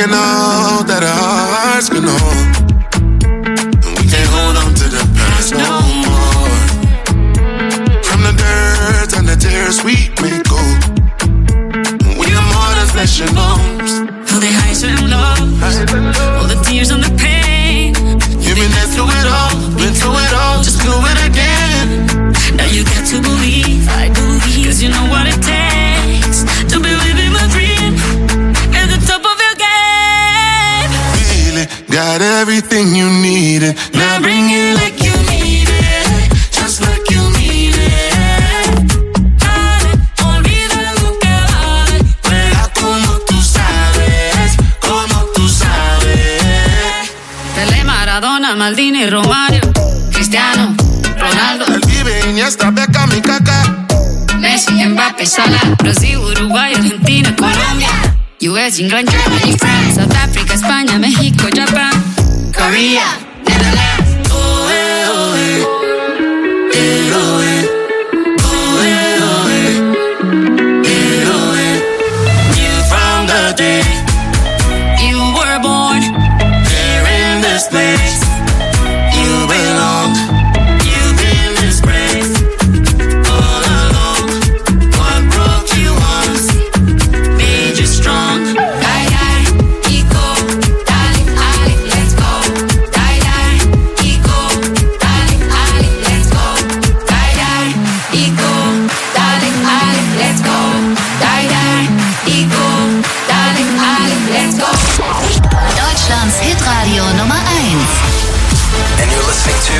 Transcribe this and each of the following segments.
figuring out that our hearts can hold. And we can't hold on to the past no more. From the dirt and the tears we may go. We are more than flesh and bones. All the highs and lows, all the tears and the pain. You've been there through it all, been through it all, just do it again. Now you got to believe, I believe, cause you know what it takes to be living my dream at the top of your game. Feel it, got everything you needed. Now bring it like you need it, just like you need it. Dale, olvida lo que vale. Verá como tú sabes, como tú sabes. Pelé, Maradona, Maldini, Romario, Cristiano, Ronaldo, El Vive, Iniesta, Beckham y Kaká. Messi, Mbappé, Salah, Brasil, Uruguay, Argentina, Colombia, US, England, Germany, France, South Africa, España, México, Japan, Korea, Netherlands. Oh, eh, oh, eh. Eh, oh, eh. Oh, eh, oh, eh. Eh, oh, eh. Knew from the day You were born, there in this place you belong. You've been disgraced all along. What broke you once made you strong. die, die, Ico, dale, ale, let's go. Die, die, Ico, dale, ale, let's go. Die, die, Ico, dale, ale, let's go. Die, die, Ico, dale, ale, let's go. Deutschlands Hitradio Nummer 1. And you're listening to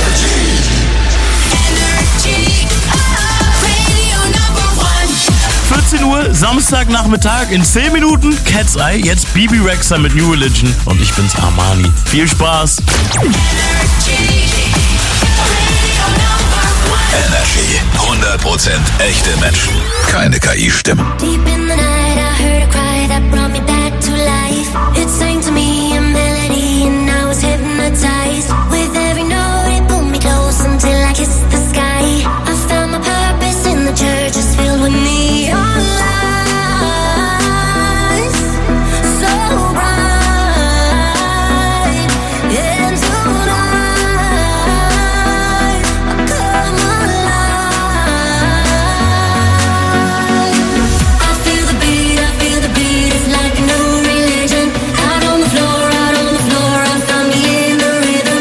Radio number 1. 14 Uhr, Samstagnachmittag, in 10 Minuten Cat's Eye, jetzt Bibi Rexha mit New Religion und ich bin's Armani. Viel Spaß! Energy. 100% echte Menschen. Keine KI-Stimmen. Deep in the night, I heard a cry that brought me back to life. It sang to me a melody, and I was hypnotized. With every note, it pulled me close until I kissed the sky. I found my purpose in the church, it's filled with neon lights, so bright. And tonight, I come alive. I feel the beat, it's like a new religion. Out on the floor, I found me in the rhythm.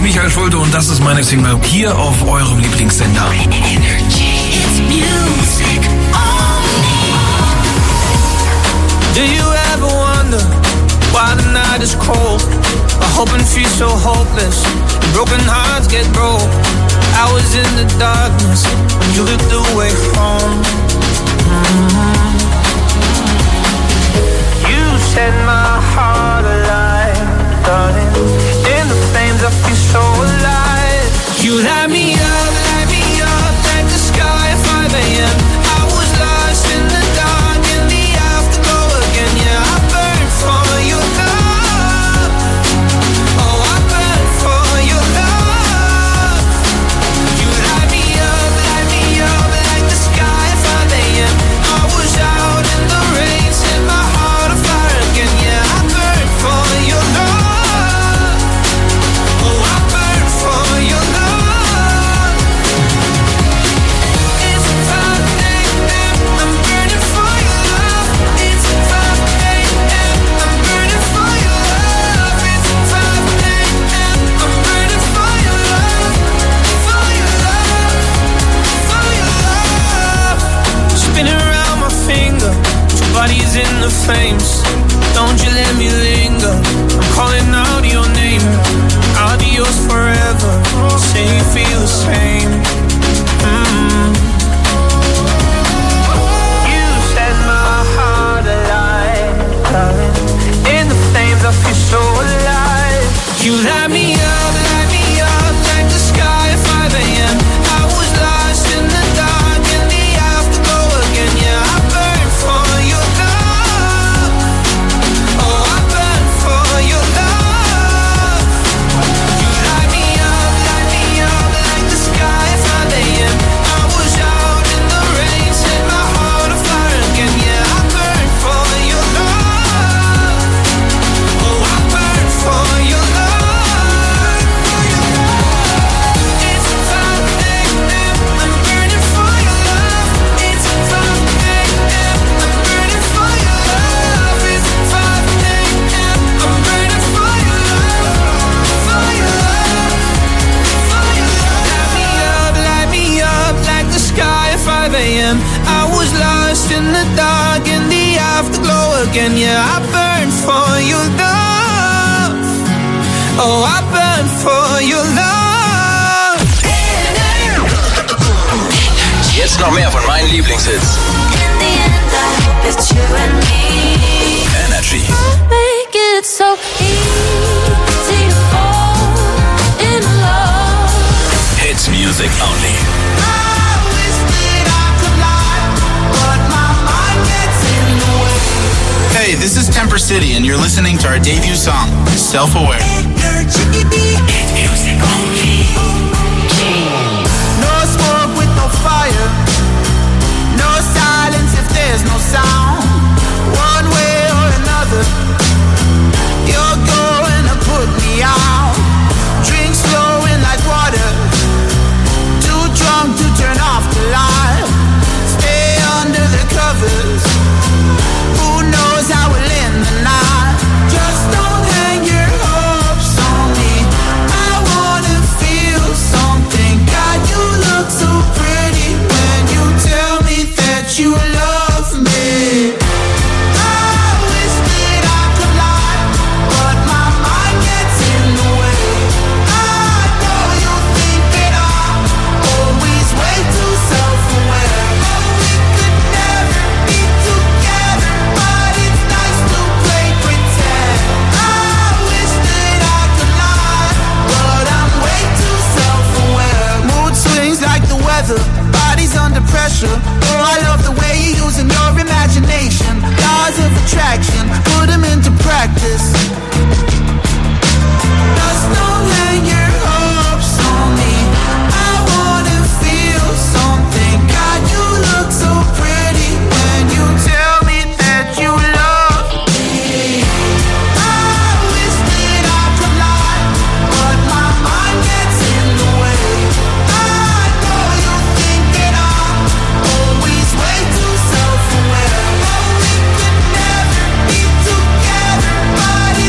ist Michael Schulte und das ist meine Single hier auf eurem Lieblingssender. Do you ever wonder why the night is cold? I hope and feel so hopeless. Broken hearts get broke. I was in the darkness when you looked away home. You set my heart alive, darling. In the flames I feel so alive. You light me up like the sky at 5 a.m. I was lost in the dark, in the afterglow again. Yeah, I burned for your love. Oh, I burned for your love. You light me up like the sky at 5 a.m. I was out in the rain, set my heart on fire again. Yeah, I burned for your love. Oh, I burned for your love. It's 5 a.m. I'm burning for your love. It's 5 a.m. I'm burning for your love. It's 5 a.m. I'm burning for your love. For your love. For your love. Spinning around my finger, two bodies in the flames. Don't you let me linger. I'm calling out your name. I'll be yours forever. Say you feel the same. You set my heart alive, darling. In the flames I feel so alive. You light me up like the sky at 5 a.m. I was lost in the dark, in the afterglow again. Yeah, I burned for your love. Oh, I burned for your love. You light me up like the sky at 5 a.m. I was out in the rain, set my heart on fire again. Yeah, I burned for your love. Oh, I burned for your love. It's 5 a.m. I'm burning for your love. It's 5 a.m. I'm burning for your love. It's 5 a.m. I'm burning for your love. For your love. For your love. Light me up like the sky at 5 a.m. I was lost in the dark, in the afterglow again. Yeah, I burned for your love. Oh, I burned for your love. Jetzt noch mehr von meinen Lieblingshits. In the end, I hope it's you and me. Energy. Make it so easy to fall in love. Hits music only. Hey, this is Temper City, and you're listening to our debut song, Self-Aware. No smoke with no fire. No silence if there's no sound. One way or another, you're going to put me out. Drinks flowing like water. Too drunk to turn off the light. Stay under the covers. Who knows how we'll end the night? Just don't hang your hopes on me. I wanna feel something. God, you look so pretty when you tell me that you love me. I wish that I could lie, but my mind gets in the way. I know you think that I'm always way too self-aware. But we could never be together, but it's nice to play pretend. I wish that I could lie, but I'm way too self-aware. Mood swings like the weather, bodies under pressure. Oh, I love the way you're using your imagination. Laws of attraction, put them into practice. Just don't hang your hopes on me. I wanna feel something. God, you look so pretty when you tell me that you love me. I wish that I could lie, but my mind gets in the way. I know you think that I'm always way too self-aware. But we could never be together, but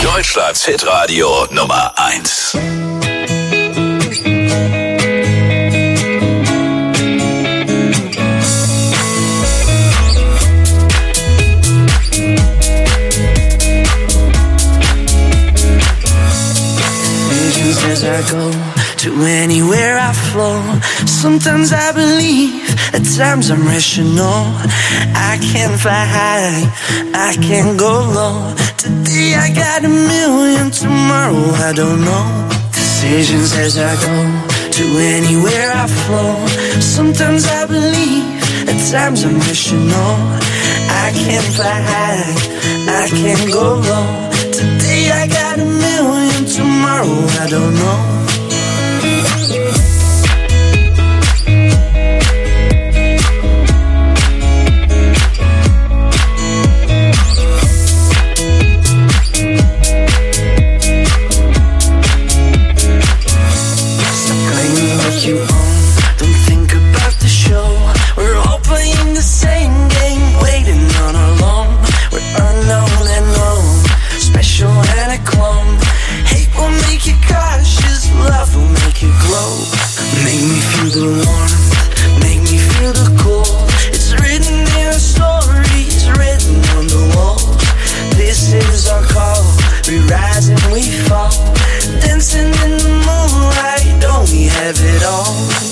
Deutschlands Hitradio Nummer 1. As I go to anywhere I flow, sometimes I believe, at times I'm rational. I can fly high, I can go low. Today I got a million, tomorrow I don't know. Decisions as I go to anywhere I flow. Sometimes I believe, at times I'm rational. I can fly high, I can go low. Today I got a million, tomorrow I don't know. Stop claiming what you own, don't think about the show. We're all playing the same game, waiting on our loan. We're unknown and known, special and a clone. Hate will make you cautious, love will make you glow. Make me feel the warmth, make me feel the cold. It's written in our stories, written on the walls. This is our call, we rise and we fall. Dancing in the moonlight, don't we have it all?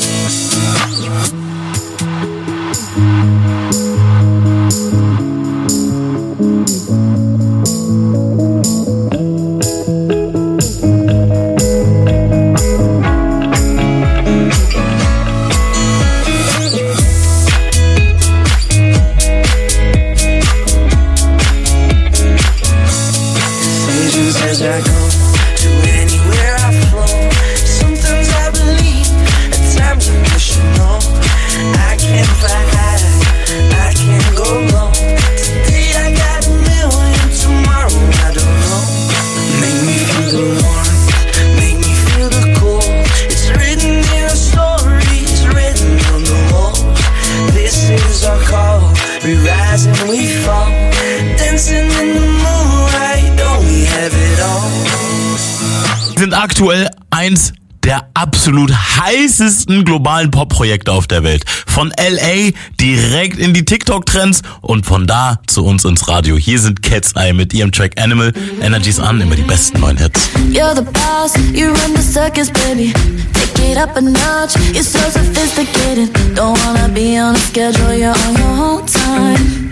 As I go to anywhere I flow, sometimes I believe, at times I'm rational. I can fly high, I can go low. Today I got a million, tomorrow I don't know. Make me feel the warmth, make me feel the cold. It's written in our stories, written on the walls. This is our call, we rise and we fall. Dancing in the moonlight, don't we have it all? Sind aktuell eins der absolut heißesten globalen Pop-Projekte auf der Welt. Von LA direkt in die TikTok-Trends und von da zu uns ins Radio. Hier sind Cat's Eye mit ihrem Track Animal. Energy's an, immer die besten neuen Hits. You're the boss, you run the circus, baby. Take it up a notch, you're so sophisticated. Don't wanna be on a schedule, you're on your own time.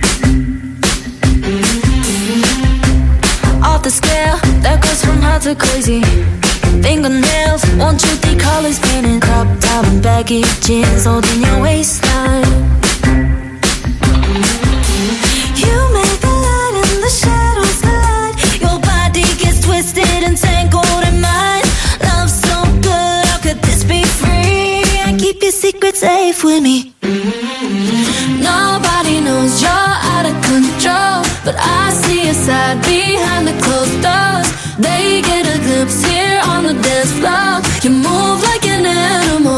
Off the scale, that goes from hot to crazy. Fingernails, 1, 2, 3 colors painted. Crop top and baggy jeans holding your waistline. You make the light and the shadows collide. Your body gets twisted and tangled in mine. Love so good, how could this be free? I keep your secret safe with me. Nobody knows you're out of control, but I see your side behind the closed doors. They get a glimpse here on the dance floor. You move like an animal.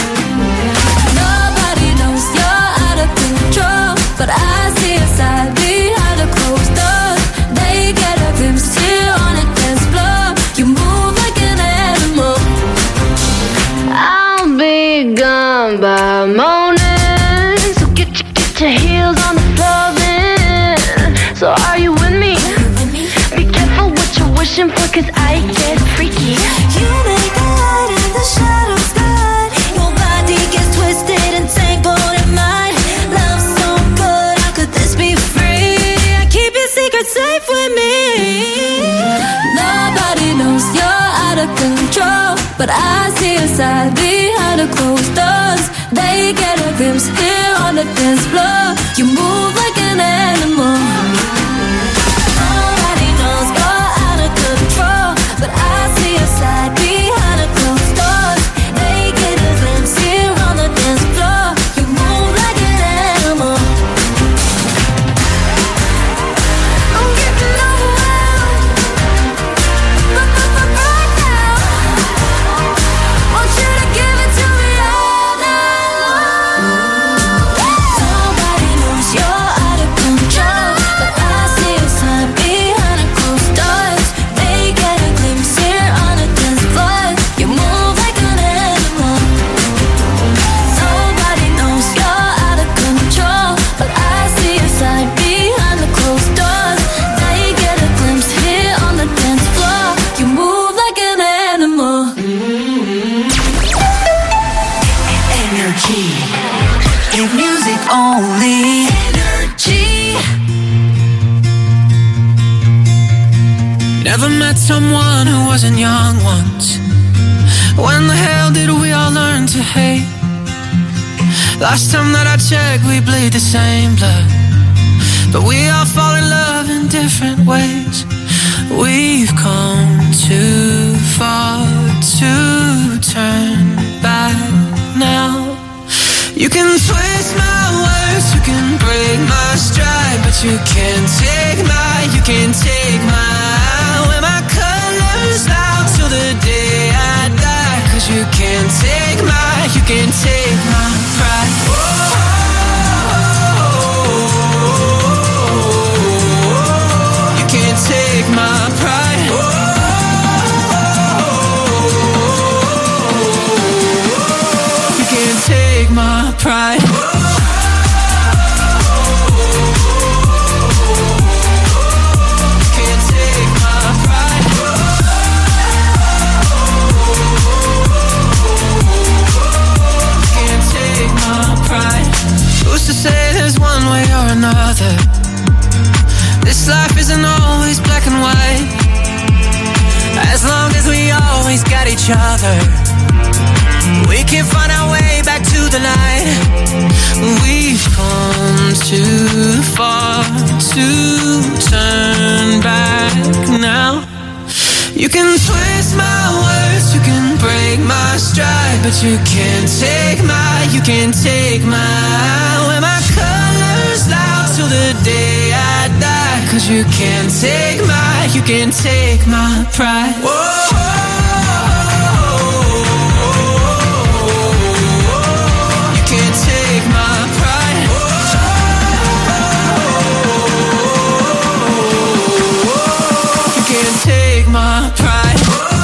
Nobody knows you're out of control, but I see your side behind the closed doors. They get a glimpse here on the dance floor. You move like an animal. I'll be gone by morning, so get your heels on the floor then. So are you with me? Be careful what you're wishing for, cause I get freaky. You make the light and the shadows glide. Your body gets twisted and tangled in mine. Love so good, how could this be free? I keep your secret safe with me. Nobody knows you're out of control, but I see your side behind the closed doors. They get a glimpse here on the dance floor. You move like an animal. Nobody knows you're out of control, but I see your side behind the closed doors. They get a glimpse here on the dance floor. You move like an animal. I'm getting overwhelmed, but right now, want you to give it to me all night long. Nobody knows you're out ever met someone who wasn't young once? When the hell did we all learn to hate? Last time that I checked, we bleed the same blood, but we all fall in love in different ways. We've come too far to turn back now. You can twist my words, you can break my stride, but you can't take my wear my colors out till the day I die. 'Cause you can't take my pride. You can't take my pride. You can't take my pride. Who's to say there's one way or another? This life isn't always black and white. As long as we always got each other, we can find our way back to the light. We've come too far to turn back now. You can twist my words, you can break my stride, but you can't take my wear my colors loud till the day I die. 'Cause you can't take my pride. Whoa. You can't take my pride. You can't take my pride.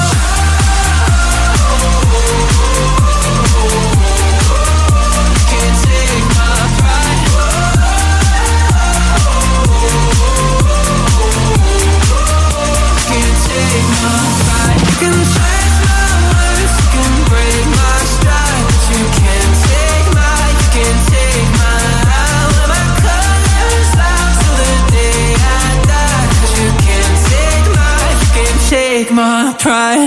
My pride.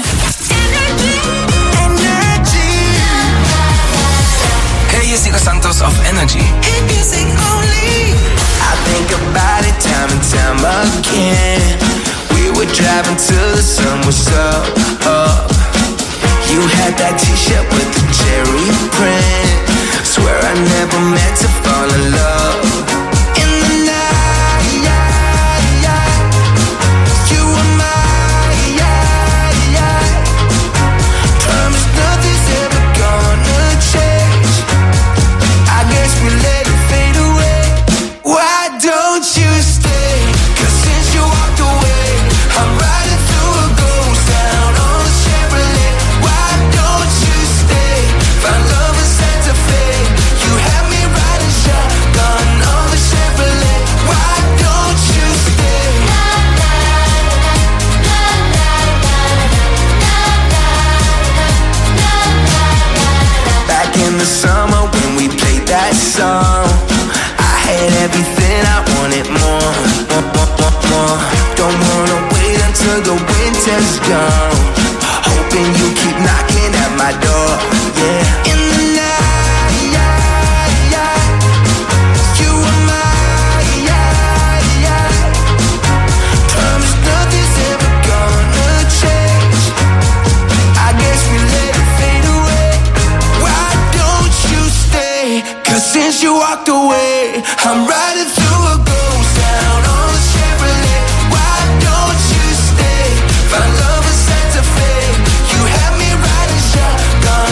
Energy. Hey, hier ist Nico Santos auf Energy. Hit music only. I think about it time and time again. We were driving till the sun was up. You had that t-shirt with the cherry print. Swear I never meant to fall in love. In the night, you were mine. Promise nothing's ever gonna change. I guess we let it fade away. Why don't you stay? 'Cause since you walked away, I'm riding through a ghost town on a Chevrolet. Why don't you stay? Find love in Santa Fe. You had me riding shotgun on the Chevrolet. Why don't you stay? Back in the summer when we played that song, I had everything, I wanted more. Don't wanna wait until the winter's gone. Hoping you keep knocking at my door, yeah. In the night, you were mine. Promise nothing's ever gonna change. I guess we let it fade away. Why don't you stay? 'Cause since you walked away, I'm riding through a ghost town on a Chevrolet. Why don't you stay? Find love in Santa Fe. You had me riding shotgun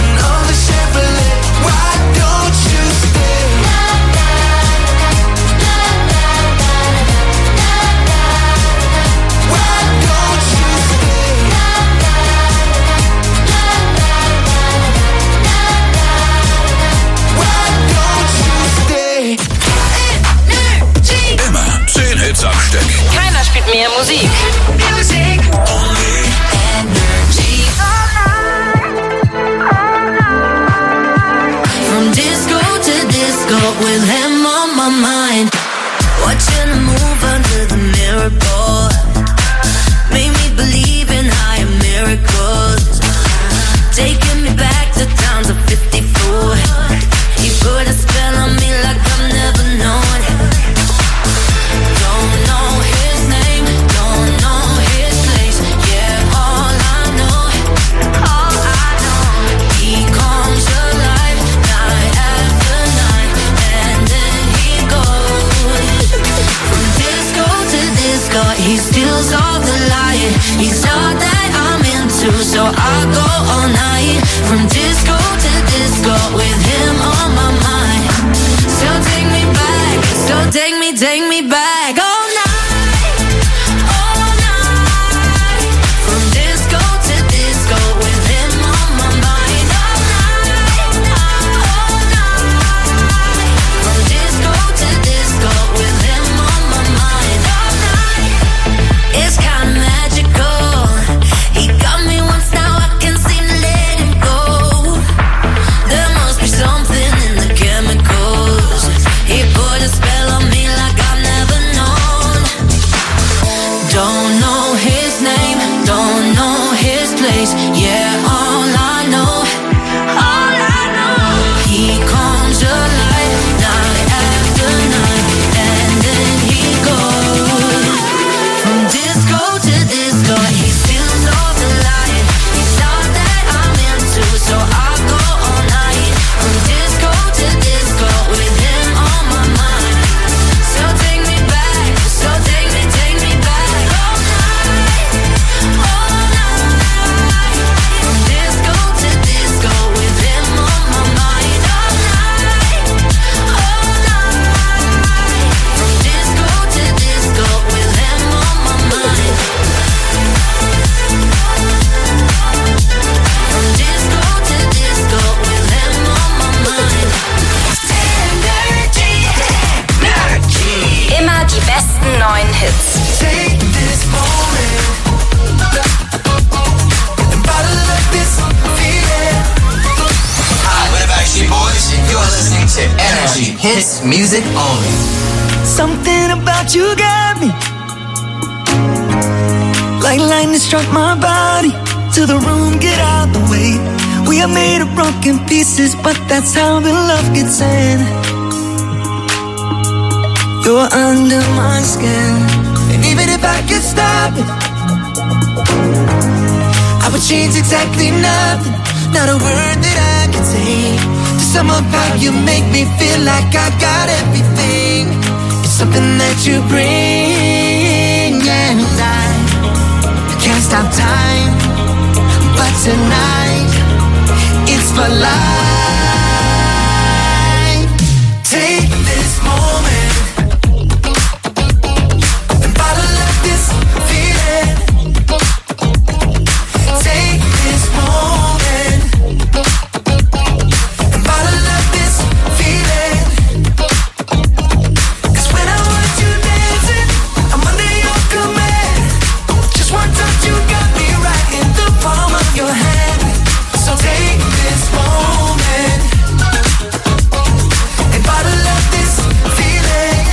Hits music only. Something about you got me. Like lightning struck my body. To the room, get out the way. We are made of broken pieces, but that's how the love gets in. You're under my skin, and even if I could stop it, I would change exactly nothing. Not a word that I could say to sum up how you make me feel like I got everything. It's something that you bring, and I can't stop time. But tonight, it's for life. Take this moment and bottle up this feeling. Take this moment and bottle up this feeling. 'Cause when I watch you dancing, I'm under your command. Just one touch, you got me right in the palm of your hand. So take this moment and bottle up this feeling.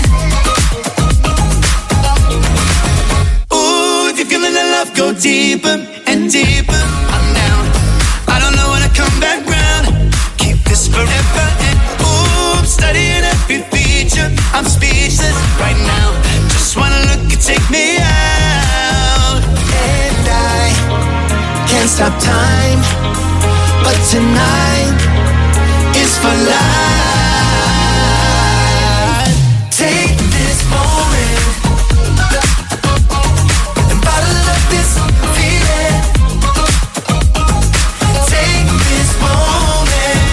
Ooh, if you're feeling the love, go deeper and deeper. I'm down. I don't know when I come back round. Keep this forever. And ooh, I'm studying every feature. I'm speechless right now. Just wanna look and take me out. And I can't stop time, but tonight is for life. Take this moment and bottle up this feeling. Take this moment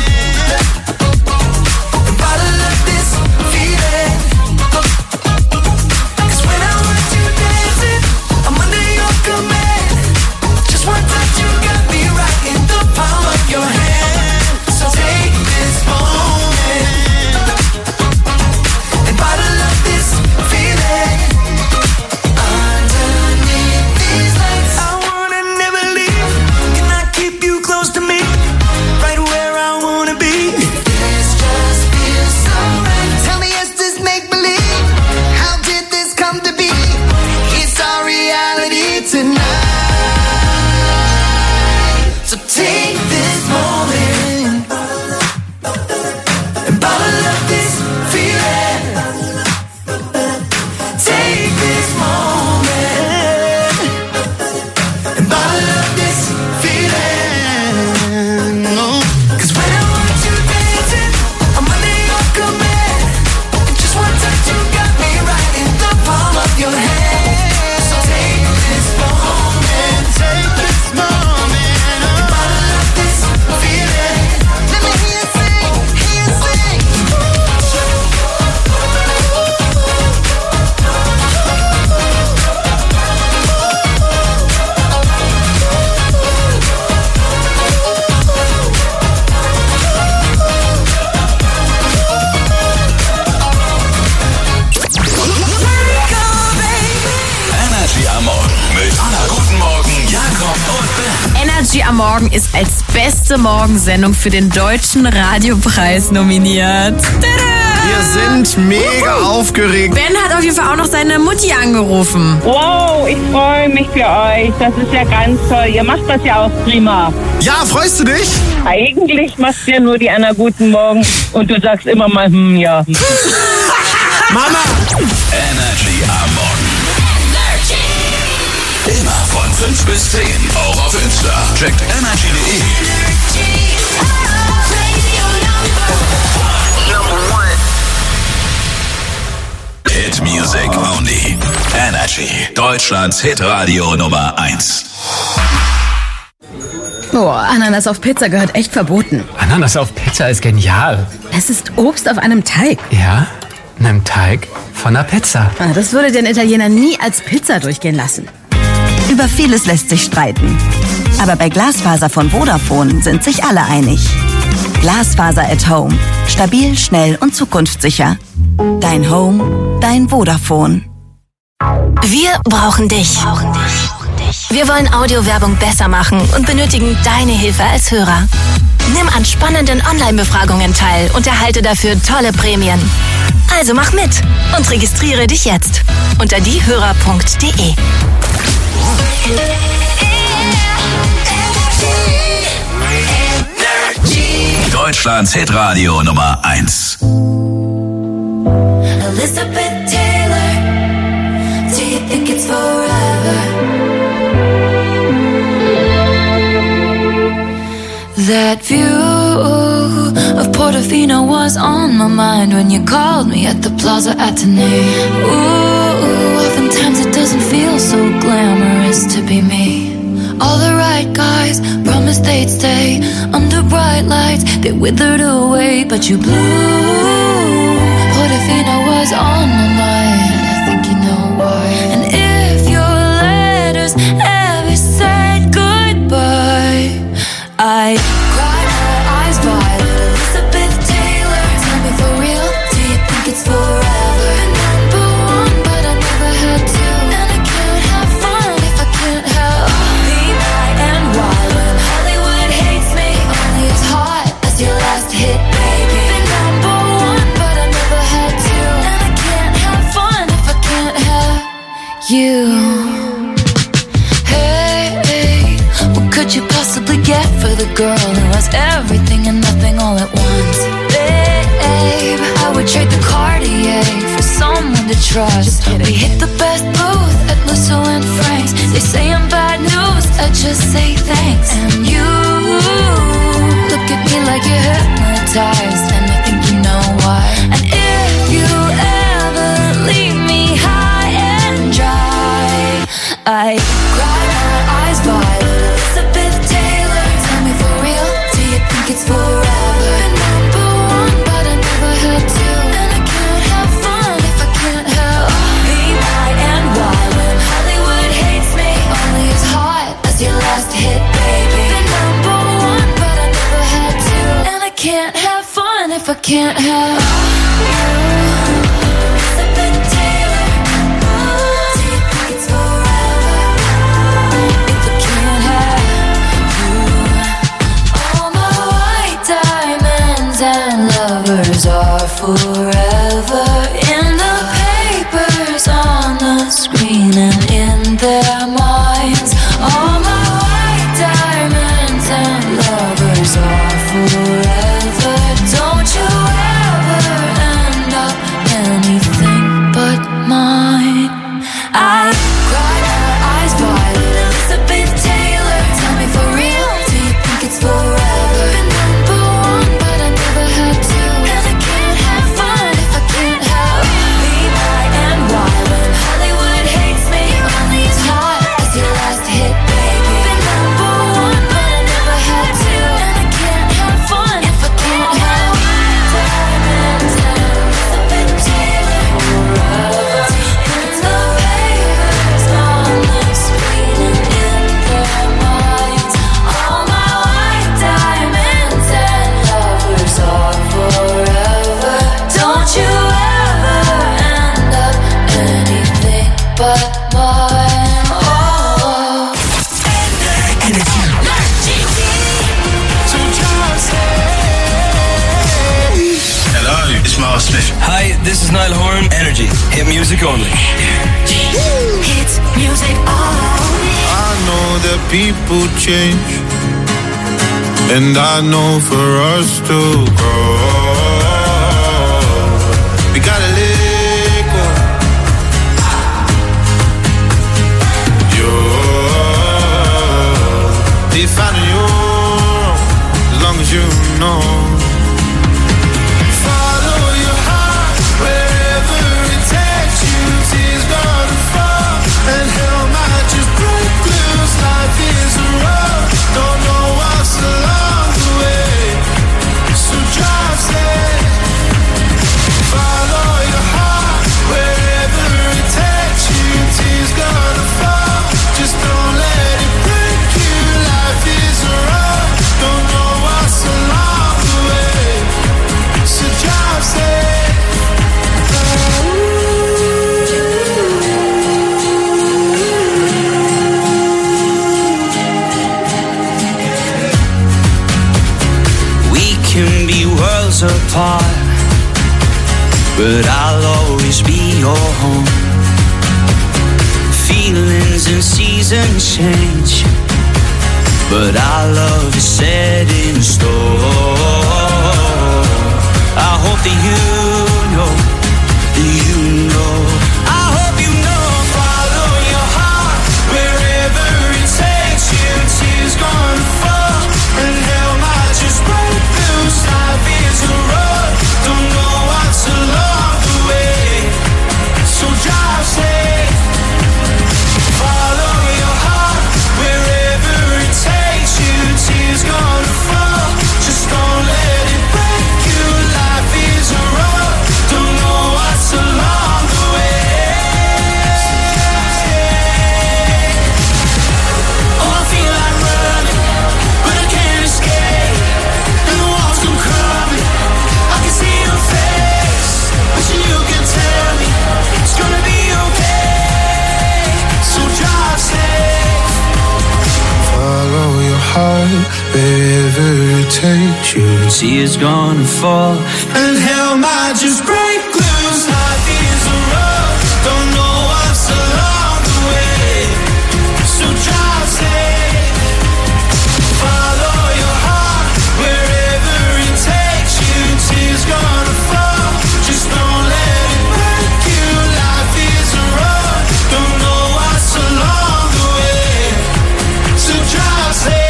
and bottle up this feeling. 'Cause when I watch you dancing, I'm under your command. Just one touch, you got me right in the palm of your hand. So take this moment and bottle up this feeling. Underneath these lights, I wanna never leave. Can I keep you close to me, right where I wanna be? This just feels so right. Tell me, is this make believe? How did this come to be? It's our reality tonight. So take this moment and bottle up this feeling. Take this moment and bottle up this feeling. Oh. 'Cause when I watch you dancing, I'm under your command. Just one touch, you got me right in the palm of your hand. So take this moment, take this moment, and bottle up this feeling. Let me hear you sing, hear you sing. Energy am Morgen mit Anna. Guten Morgen, Jakob und Ben. Energy am Morgen ist als beste Morgensendung für den Deutschen Radiopreis nominiert. Wir sind mega aufgeregt. Ben hat auf jeden Fall auch noch seine Mutti angerufen. Wow, ich freue mich für euch. Das ist ja ganz toll. Ihr macht das ja auch prima. Ja, freust du dich? Eigentlich machst du ja nur die Anna Guten Morgen und du sagst immer mal, ja. Mama! Energy am Morgen. Immer von 5 bis 10. Auch auf Insta. Checkt energy.de. Hit Music Only. Energy. Deutschlands Hitradio Nummer 1. Boah, Ananas auf Pizza gehört echt verboten. Ananas auf Pizza ist genial. Es ist Obst auf einem Teig. Ja, einem Teig von einer Pizza. Das würde den Italiener nie als Pizza durchgehen lassen. Über vieles lässt sich streiten. Aber bei Glasfaser von Vodafone sind sich alle einig. Glasfaser at Home. Stabil, schnell und zukunftssicher. Dein Home, dein Vodafone. Wir brauchen dich. Wir wollen Audiowerbung besser machen und benötigen deine Hilfe als Hörer. Nimm an spannenden Online-Befragungen teil und erhalte dafür tolle Prämien. Also mach mit und registriere dich jetzt unter diehörer.de. Deutschlands Hitradio Nummer 1. Elizabeth Taylor, do you think it's forever? That view of Portofino was on my mind when you called me at the Plaza Athénée. Ooh, oftentimes it doesn't feel so glamorous to be me. All the right guys promised they'd stay under bright lights. They withered away, but you blew. Portofino was on my mind. I think you know why. And if your letters ever said goodbye, I cried my eyes violet. Elizabeth Taylor, tell me for real, do you think it's forever? Number one, but I never had to. And I can't have fun if I can't have me, my, and why. When Hollywood hates me, only as hot as your last hit, baby. Been number one, but I never had to. And I can't have fun if I can't have you. Could you possibly get for the girl who has everything and nothing all at once? Babe, I would trade the Cartier for someone to trust. We hit the best booth at Musso and Frank's. They say I'm bad news, I just say thanks. And you look at me like you're hypnotized, and I think you know why. And if you ever leave me high and dry, I cry my eyes violet. It's forever. Been number one, but I never had to. And I can't have fun if I can't have me, my, and why. When Hollywood hates me, only as hot as your last hit, baby. Been number one, but I never had to. And I can't have fun if I can't have you. Elizabeth Taylor, do you think it's forever? If I can't have and lovers are forever in the papers, on the screen, and in their minds. All my white diamonds and lovers are forever. Don't you ever end up anything but mine. I cry my eyes violet. Elizabeth Taylor, tell me for real, do you think it's forever? Hi, this is Niall Horan. Energy. Hit music only. Hit music only. I know that people change, and I know for us to grow, we gotta let go. You're defining your own, as long as you know. Don't know what's along the way. us apart, but I'll always be your home. Feelings and seasons change, but our love is set in stone. I hope that you know, I hope you know. Follow your heart wherever it takes you. Tears gonna fall and hell might just break loose. Life is a road, don't know what's along the way, so drive safe. Follow your heart wherever it takes you. Tears gonna fall, just don't let it break you. Life is a road, don't know what's along the way. Oh, I feel like running, but I can't escape, and the walls come crumbling. I can see your face, wishing you could tell me it's gonna be okay, so drive safe. Follow your heart wherever it takes you. Tears gonna fall and hell might just break loose. Life is a road, don't know what's along the way, so drive safe. Follow your heart wherever it takes you. Tears gonna fall, just don't let it break you. Life is a road, don't know what's along the way, so drive safe.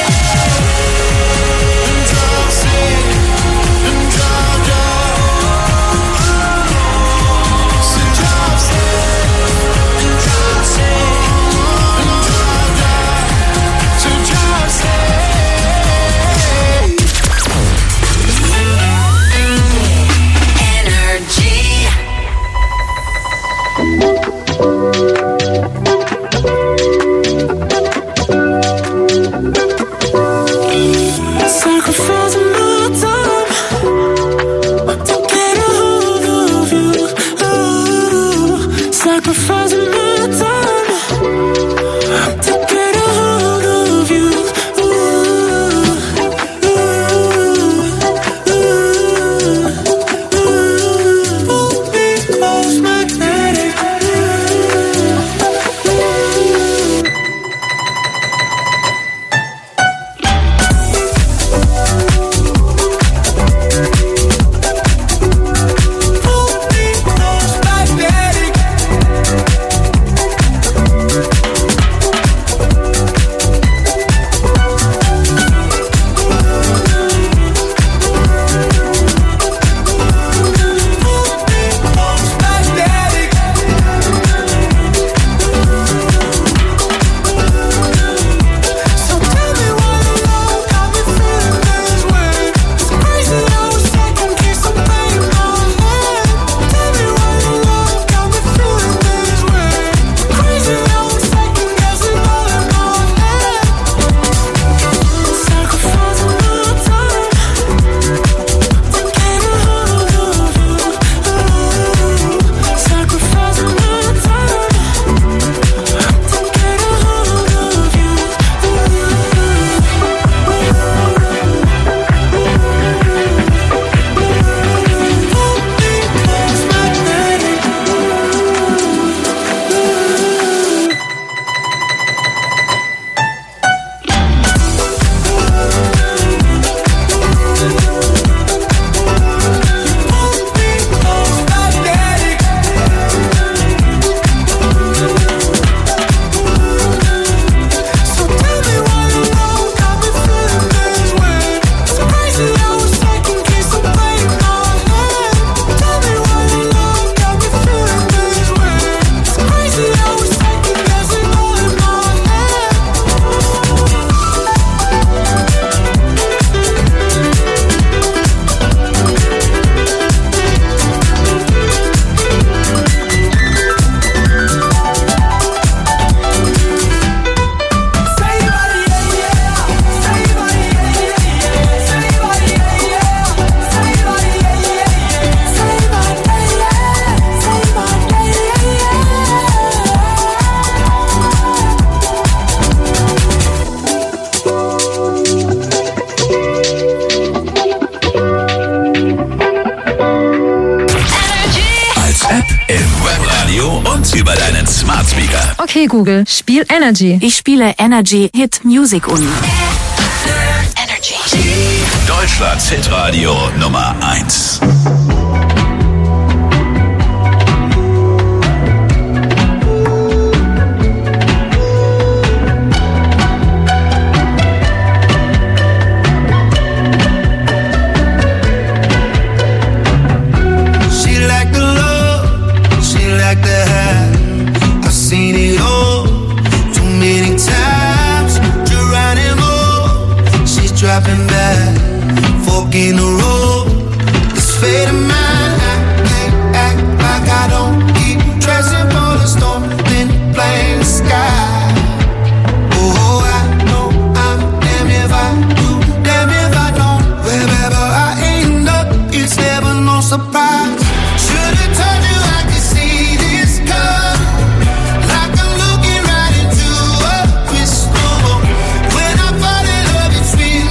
Drive safe and drive, drive. Smart Speaker. Okay, Google, spiel Energy. Ich spiele Energy Hit Music Un. Deutschlands Hitradio Nummer 1. Dropping back, fork in the road. This fate of mine, I can't act like I don't keep dressing for the storm, then blame the sky. Oh, I know I'm damned if I do, damned if I don't. Wherever I end up, it's never no surprise. Should've told you I could see this come, like I'm looking right into a crystal ball. When I fall in love, it's sweet.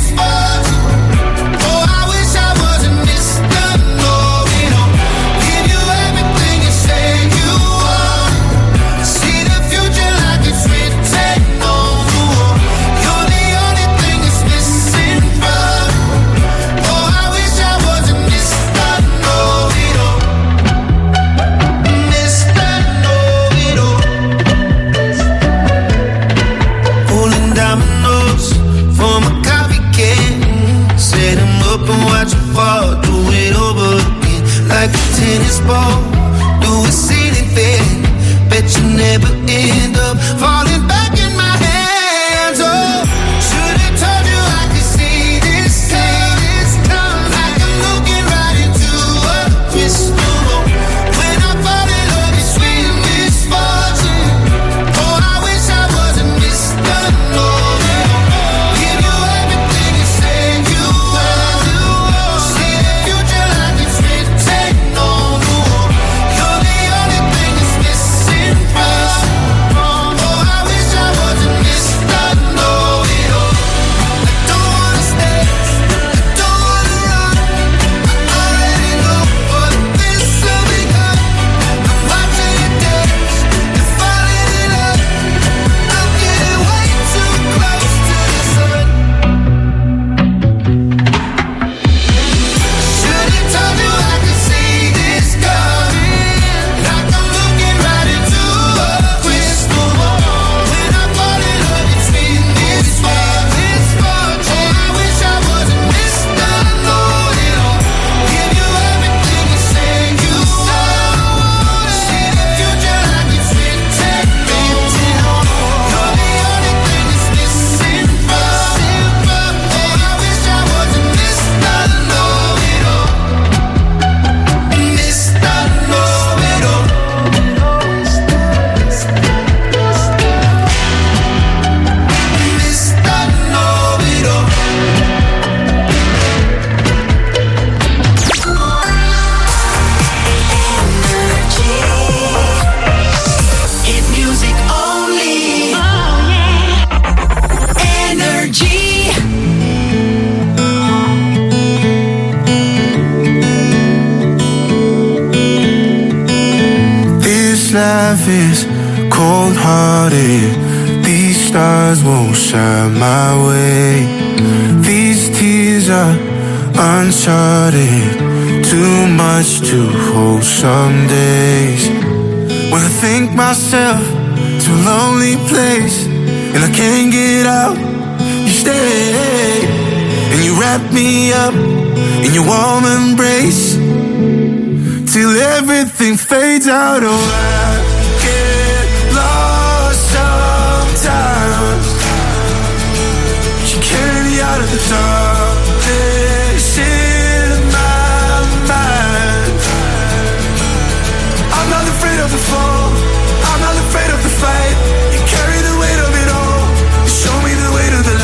Like a tennis ball, do a ceiling fan. Bet you never end up falling back in my hands. Oh, should've told you I could see this come. Like I'm looking right into a crystal ball. When I fall in love, it's sweet misfortune. Oh, I wish I wasn't Mr. Norman. Give you everything you say you want. See the future like it's written. Life is cold-hearted. These stars won't shine my way. These tears are uncharted. Too much to hold some days. When I think myself to a lonely place and I can't get out, you stay and you wrap me up in your warm embrace till everything fades out. Oh, I get lost sometimes. You carry me out of the darkness in my mind. I'm not afraid of the fall, I'm not afraid of the fight. You carry the weight of it all, you show me the way to the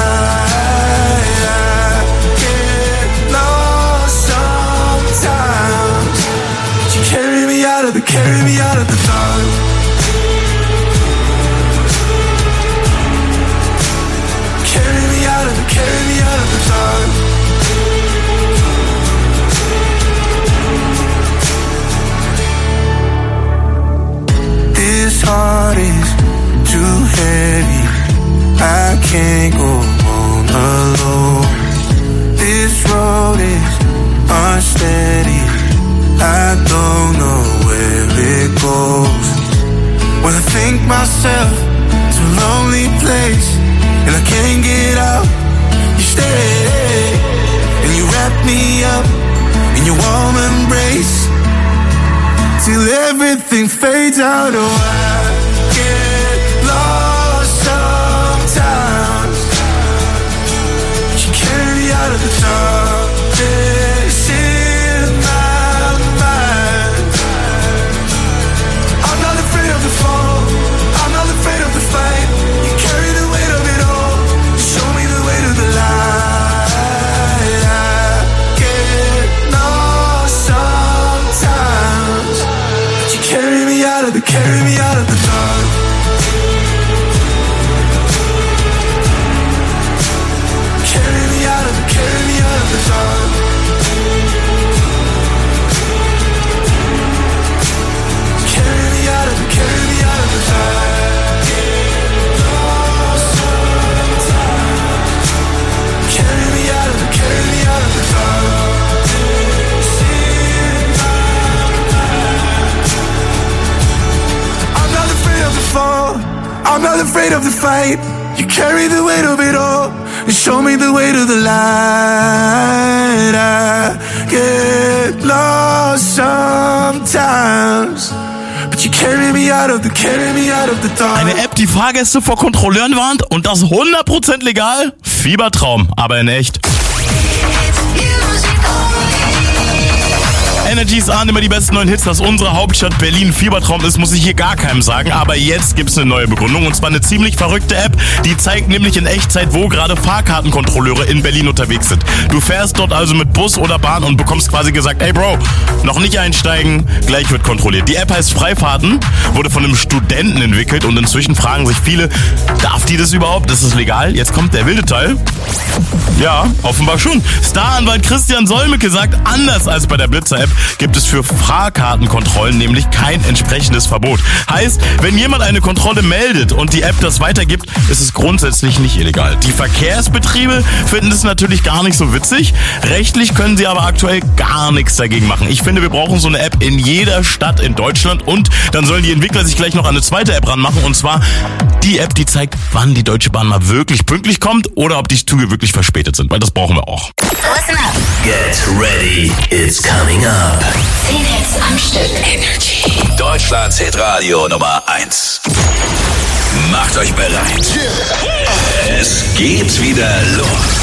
light. I get lost sometimes. You carry me out of the can't go on alone. This road is unsteady, I don't know where it goes. When I think myself to a lonely place and I can't get out, you stay and you wrap me up in your warm embrace till everything fades out. Oh, I get lost sometimes, but you carry me out of the darkness in my mind. I'm not afraid of the fall, I'm not afraid of the fight. You carry the weight of it all, show me the way to the light. I get lost sometimes, but you carry me out of the dark. Carry me out of the dark. Carry me out of the dark. Carry me out of the dark. I'm not afraid of the fall, I'm not afraid of the fight. You carry the weight of it all and show me the way to the light. I get lost sometimes, but you carry me out of the dark. Eine App, die Fahrgäste vor Kontrolleuren warnt und das 100% legal? Fiebertraum, aber in echt. Energy's ahnen immer die besten neuen Hits, dass unsere Hauptstadt Berlin Fiebertraum ist, muss ich hier gar keinem sagen. Aber jetzt gibt's eine neue Begründung, und zwar eine ziemlich verrückte App. Die zeigt nämlich in Echtzeit, wo gerade Fahrkartenkontrolleure in Berlin unterwegs sind. Du fährst dort also mit Bus oder Bahn und bekommst quasi gesagt, ey Bro, noch nicht einsteigen, gleich wird kontrolliert. Die App heißt Freifahrten, wurde von einem Studenten entwickelt und inzwischen fragen sich viele, darf die das überhaupt? Ist das legal? Jetzt kommt der wilde Teil. Ja, offenbar schon. Staranwalt Christian Solmecke sagt, anders als bei der Blitzer-App gibt es für Fahrkartenkontrollen nämlich kein entsprechendes Verbot. Heißt, wenn jemand eine Kontrolle meldet und die App das weitergibt, ist es grundsätzlich nicht illegal. Die Verkehrsbetriebe finden es natürlich gar nicht so witzig. Rechtlich können sie aber aktuell gar nichts dagegen machen. Ich finde, wir brauchen so eine App in jeder Stadt in Deutschland, und dann sollen die Entwickler sich gleich noch eine zweite App ranmachen, und zwar die App, die zeigt, wann die Deutsche Bahn mal wirklich pünktlich kommt oder ob die Züge wirklich verspätet sind, weil das brauchen wir auch. Listen up. Get ready, it's coming up. 10 Hits am Stück. Energy. Deutschlands Hitradio Nummer 1. Macht euch bereit. Es geht wieder los.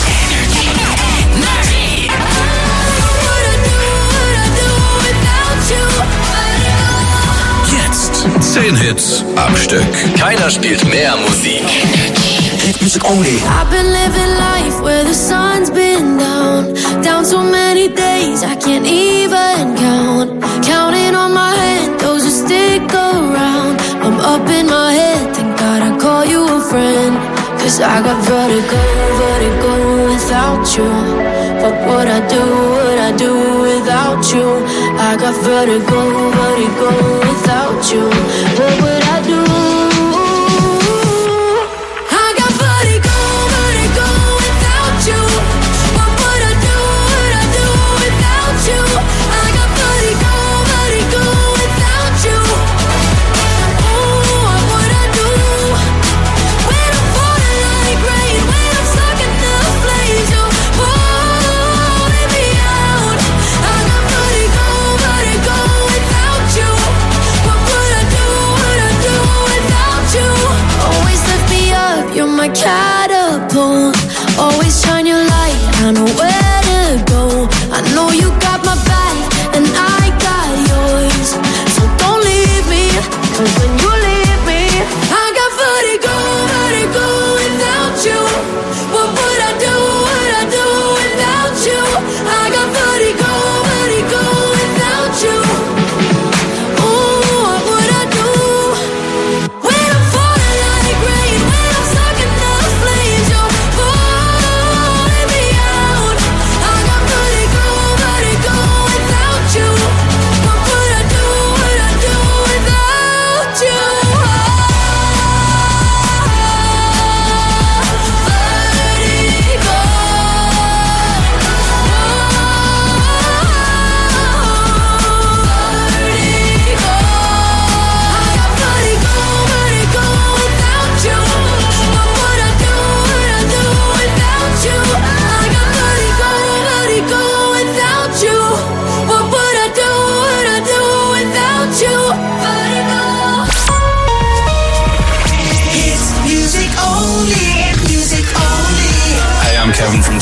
Jetzt 10 Hits am Stück. Keiner spielt mehr Musik. Hit music only. I've been living life where the sun's been down so many days I can't even count. Counting on my hand, those who stick around. I'm up in my head, thank God I call you a friend. Cause I got vertigo without you. What would I do without you? I got vertigo without you. What would I do? Catapult, always shine your light, I know where to go. I know you got my back and I got yours, so don't leave me, cause when you leave me I got vertigo without you. What would I do without you? I got vertigo without you. Ooh, what would I do when I'm falling like rain, when I'm stuck in the flames, you're pulling me out.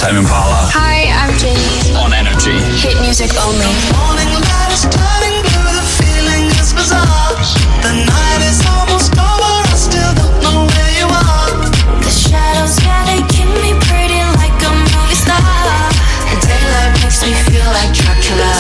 Tame Impala. Hi, I'm Jenny. On Energy. Hit music only. Morning light is turning blue, the feeling is bizarre. The night is almost over, I still don't know where you are. The shadows, yeah, they keep me pretty like a movie star. And daylight makes me feel like Dracula.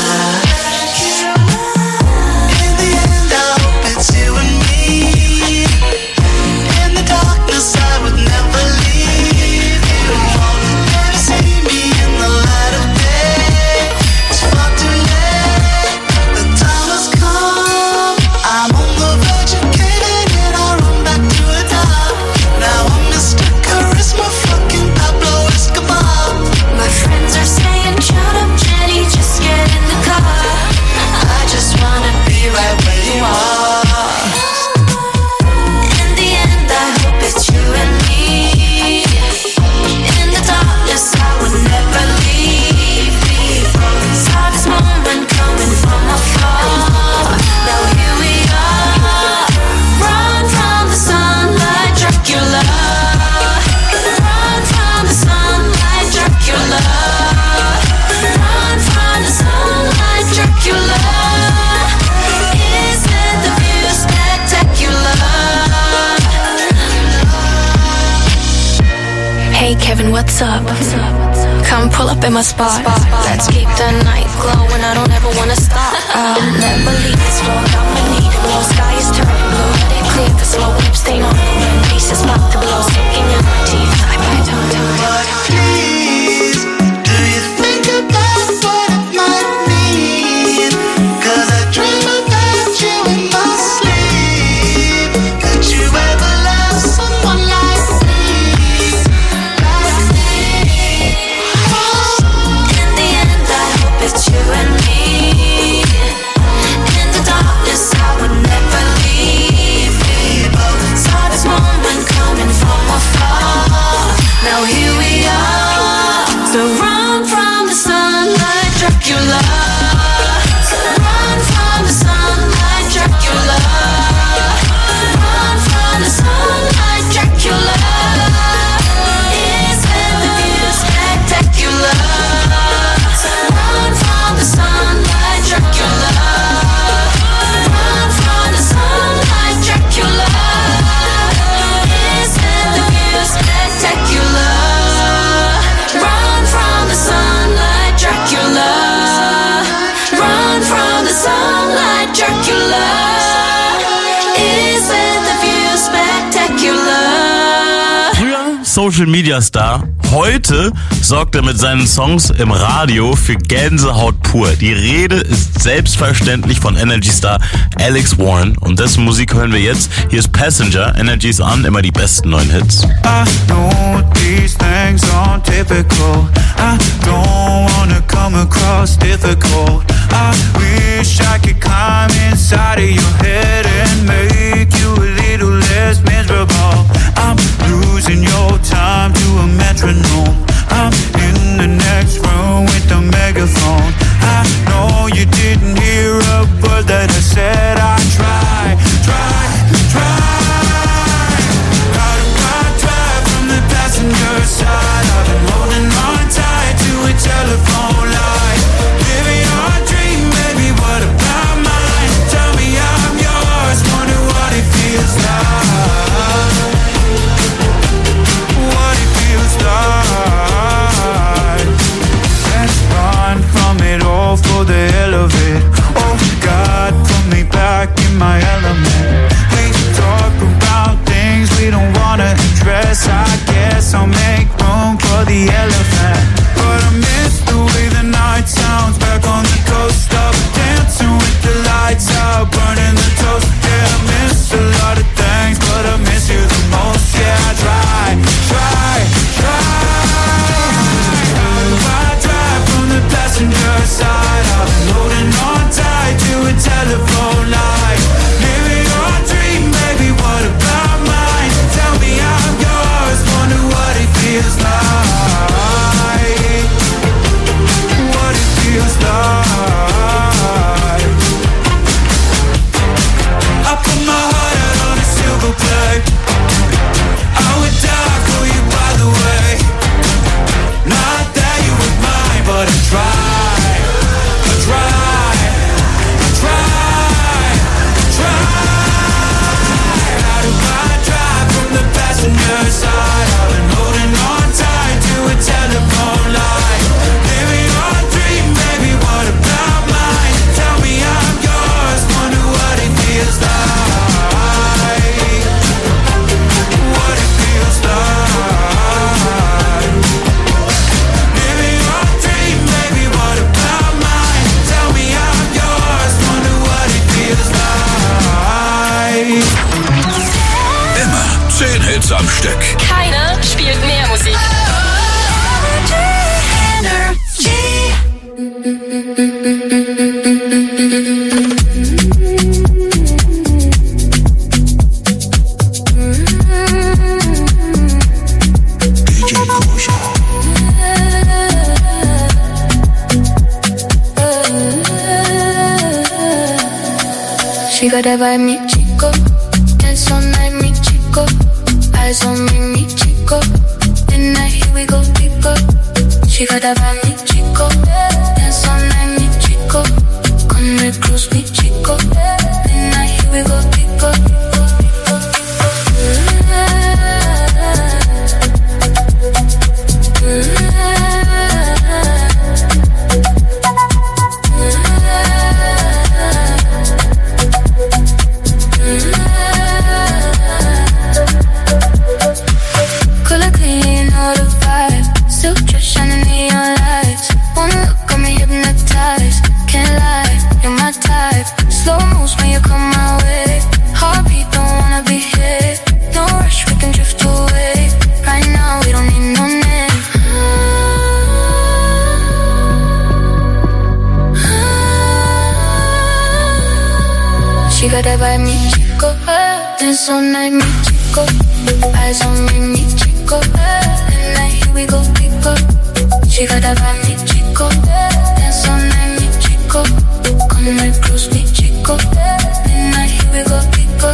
In the end, I hope it's you and me. In the darkness, I would never leave you. Never see me in the light of day. It's far too late. The time has come. I'm on the verge of caving in. I run back to the top. Now I'm Mr. Charisma, fucking Pablo Escobar. My friends are saying, shut up, Jenny, just get in the car. I just wanna be right where you are. In the end, I hope it's you and me. In the darkness, I would never leave people. Saw this moment coming from afar. Now here we are. Run from the sunlight, Dracula. Run from the sunlight, Dracula. Run from the sunlight, Dracula. Isn't the view spectacular? Hey Kevin, what's up? Come pull up in my spot. Let's keep the night glowing. I don't ever wanna stop. I'll never leave this road. I'ma need it. Blue sky is turning blue. Let it clear the smoke. Lip stain on the wind. Face is about to blow. Sinking in my teeth. I bite on But please, do you think about what it might mean? 'Cause I dream about you in my sleep. Could you ever love someone like me? Like me? In the end, I hope it's you and me. In the darkness, I would never leave people. Saw this moment coming from afar. Now here we are. So run from the sunlight, Dracula. Run from the sunlight, Dracula. Run from the sunlight, Dracula. Isn't the view spectacular? Run from the sunlight, Dracula. Run from the sunlight, Dracula. Isn't the view spectacular? Run from the sunlight, Dracula. Run from the sunlight, Dracula. Isn't the view spectacular? Früher Social Media Star, heute sorgt er mit seinen Songs im Radio für Gänsehaut pur. Die Rede ist selbstverständlich von Energy Star Alex Warren und dessen Musik hören wir jetzt. Hier ist Passenger, Energy is on, immer die besten neuen Hits. I know these things aren't typical. I don't wanna come across difficult. I wish I could climb inside of your head and make you a little less miserable. I'm losing your time to a metronome. I'm in the next room with the megaphone. I know you didn't hear a word that I said. I try. Drive from the passenger side. I've been holding on tight to a telephone line. Living our dream, baby, what about mine? Tell me I'm yours, wonder what it feels like. What it feels like. Let's run from it all for the hell of it. Oh God, put me back in my element. We talk about things we don't wanna address. I guess I'll make room for the elephant. But I miss the way the night sounds back on the coast. Up dancing with the lights out, burning the toast. Yeah, I miss a lot of things, but I miss you the most. Yeah, I try. I drive from the passenger side. I've been holding on tight to a telephone line. Living your dream, baby, what about mine? Tell me I'm yours, wonder what it feels like. spielt mehr Musik. She got that vibe, mi chico. Dance all night, mi chico. Eyes on me, mi chico. Midnight, here we go, pico. She got that vibe, mi chico. Dance all night, mi chico. Come real close, mi chico. Midnight, here we go, pico. She got that vibe, mi chico. Dance all night, mi chico. Eyes on me, mi chico. Midnight, here we go, pico. She got that vibe, mi chico. Dance all night, mi chico. Come real close, mi chico. Midnight, here we go, pico.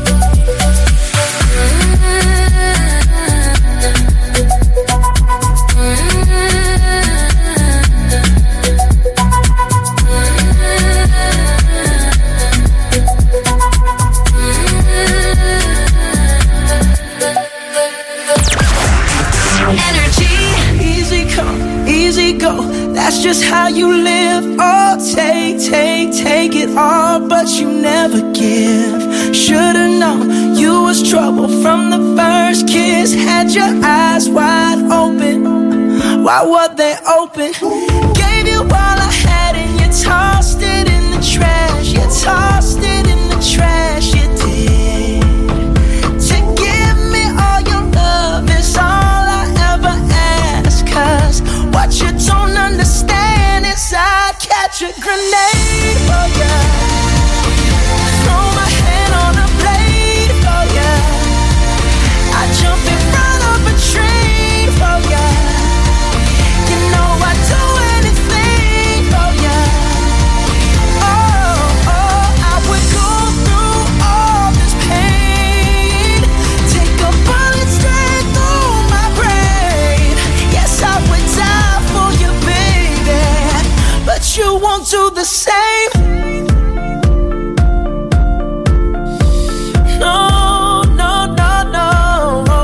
That's just how you live. Oh, take it all, but you never give. Should've known you was trouble from the first kiss. Had your eyes wide open. Why were they open? Gave you all I had and you tossed it in the trash. You tossed it in the trash, you did. To give me all your love is all I ever ask. Cause what you don't understand is I'd catch a grenade for ya. Throw my hand on a blade for ya. I'd jump in front of a train for ya. You know I'd do anything for ya. Oh, I would go through all this pain. Take a bullet straight through my brain. Yes, I would die for you, baby, but you won't do the same. No, no, no, no.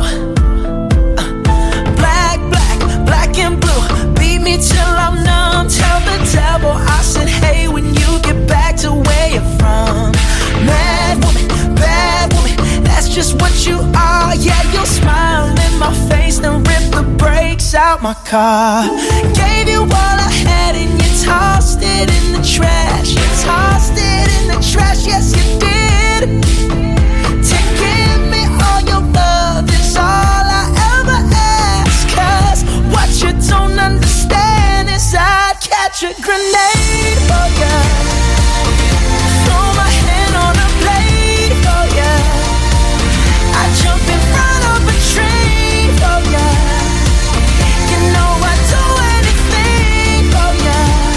Black and blue. Beat me till I'm numb. Tell the devil I said, hey, when you get back to where you're from. Mad woman, bad woman, that's just what you are. Yeah, you'll smile in my face, then rip the brakes out my car. Gave you all I had and you tossed it in the trash. You tossed it in the trash, yes you did. To give me all your love is all I ever ask. Cause what you don't understand is I'd catch a grenade for ya. Throw my hand on a blade for ya. I'd jump in front of a train for ya. You know I'd do anything for ya.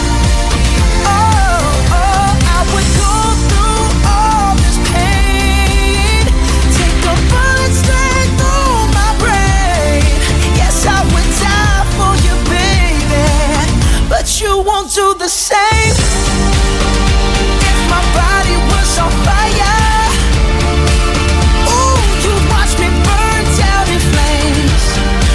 Oh, I would go through all this pain. Take a bullet straight through my brain. Yes, I would die for you, baby, but you won't do the same.